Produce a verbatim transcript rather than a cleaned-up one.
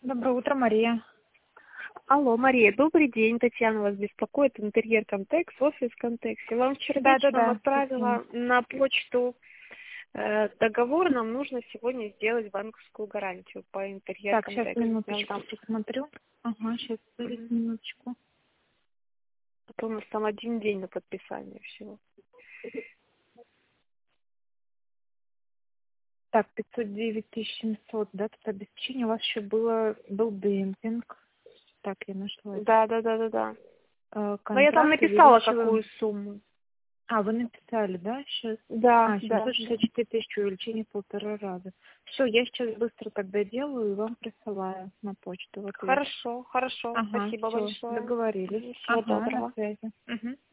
Доброе утро, Мария. Алло, Мария, добрый день. Татьяна вас беспокоит. Интерьер Контекс, офис Контекс. Я вам вчера Да, да, вечером да. отправила на почту э, договор. Нам нужно сегодня сделать банковскую гарантию по интерьер Так, сейчас Контекс. Я вам минуточку там... посмотрю. Ага, сейчас, Мгм. минуточку. А то у нас там один день на подписание всего. Так, пятьсот девять тысяч семьсот, да, тут обеспечение. У вас еще было, был демпинг. Так, я нашла. Да, да, да, да, да. Э, Но я там контракт написала, увеличиваем. какую сумму. А, вы написали, да, сейчас? Да, А, да, семьсот да. шестьдесят четыре тысячи, увеличение в полтора раза. Все, я сейчас быстро тогда делаю и вам присылаю на почту в ответ. Хорошо, хорошо. Ага, Спасибо все, большое. договорились. Всего Ага, на доброго. связи. Мгм.